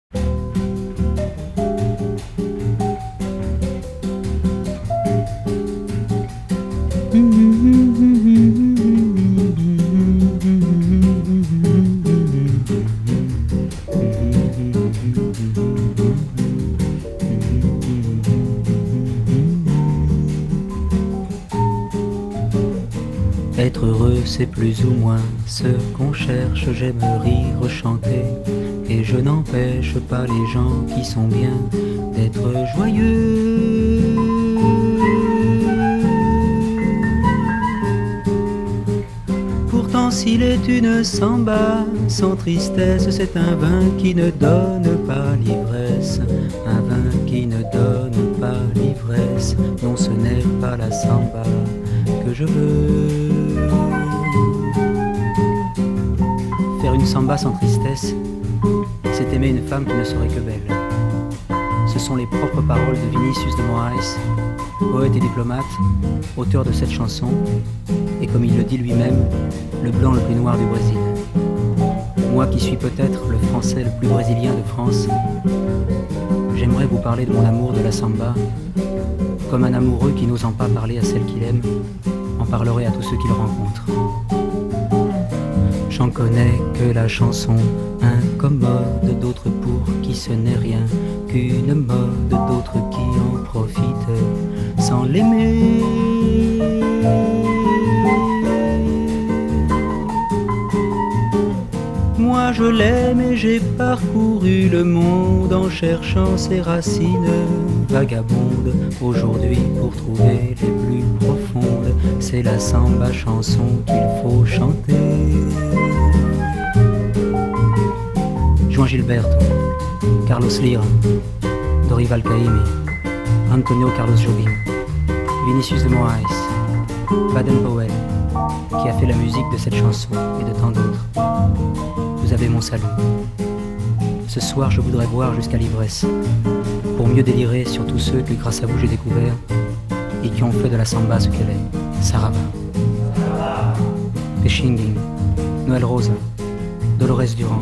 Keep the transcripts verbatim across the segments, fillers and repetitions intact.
Être heureux, c'est plus ou moins ce qu'on cherche. J'aime rire, chanter, et je n'empêche pas les gens qui sont bien d'être joyeux. Pourtant, s'il est une samba sans tristesse, c'est un vin qui ne donne pas l'ivresse. Un vin qui ne donne pas l'ivresse. Non, ce n'est pas la samba que je veux. Faire une samba sans tristesse, c'est aimer une femme qui ne serait que belle. Ce sont les propres paroles de Vinicius de Moraes, poète et diplomate, auteur de cette chanson, et comme il le dit lui-même, le blanc le plus noir du Brésil. Moi qui suis peut-être le français le plus brésilien de France, j'aimerais vous parler de mon amour de la samba, comme un amoureux qui n'osant pas parler à celle qu'il aime, en parlerait à tous ceux qu'il rencontre. J'en connais que la chanson incommode, d'autres pour qui ce n'est rien qu'une mode, d'autres qui en profitent sans l'aimer. Moi je l'aime et j'ai parcouru le monde en cherchant ses racines vagabondes. Aujourd'hui pour trouver les plus profondes, c'est la samba chanson qu'il faut chanter. Juan Gilberto, Carlos Lira, Dorival Caymmi, Antonio Carlos Jobim, Vinicius de Moraes, Baden Powell, qui a fait la musique de cette chanson et de tant d'autres. Vous avez mon salut. Ce soir, je voudrais boire jusqu'à l'ivresse, pour mieux délirer sur tous ceux que grâce à vous j'ai découvert et qui ont fait de la samba ce qu'elle est. Sarava, Pechinguin, Noël Rosa, Dolores Durand,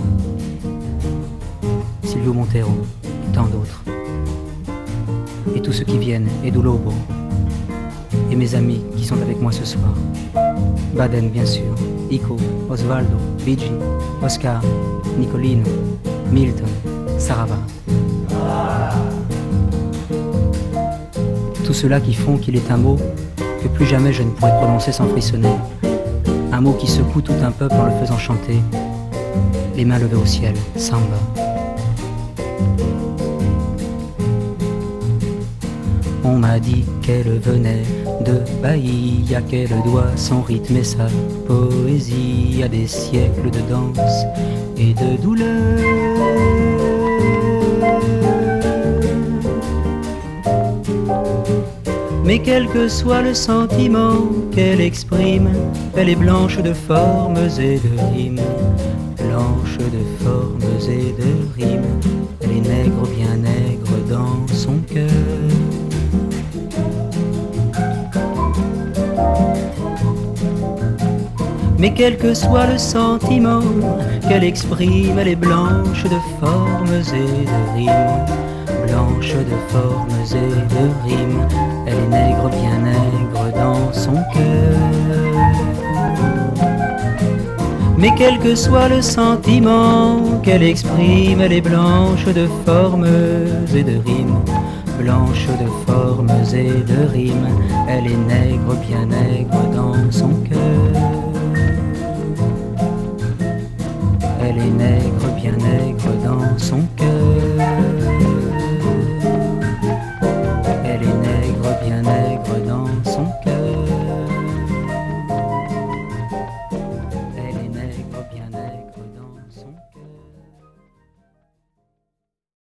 Silvio Montero et tant d'autres. Et tous ceux qui viennent, Edu Lobo, et mes amis qui sont avec moi ce soir. Baden bien sûr, Ico, Osvaldo, Bigi, Oscar, Nicolino, Milton, Sarava. Tout cela qui font qu'il est un mot que plus jamais je ne pourrai prononcer sans frissonner. Un mot qui secoue tout un peuple en le faisant chanter, les mains levées au ciel, samba. On m'a dit qu'elle venait de Bahia, qu'elle doit son rythme et sa poésie à des siècles de danse et de douleur. Mais quel que soit le sentiment qu'elle exprime, elle est blanche de formes et de rimes. Blanche de formes et de rimes, elle est nègre, bien nègre dans son cœur. Mais quel que soit le sentiment qu'elle exprime, elle est blanche de formes et de rimes. Blanche de formes et de rimes, elle est nègre, bien nègre dans son cœur. Mais quel que soit le sentiment qu'elle exprime, elle est blanche de formes et de rimes. Blanche de formes et de rimes, elle est nègre, bien nègre dans son cœur. Elle est nègre, bien nègre dans son cœur.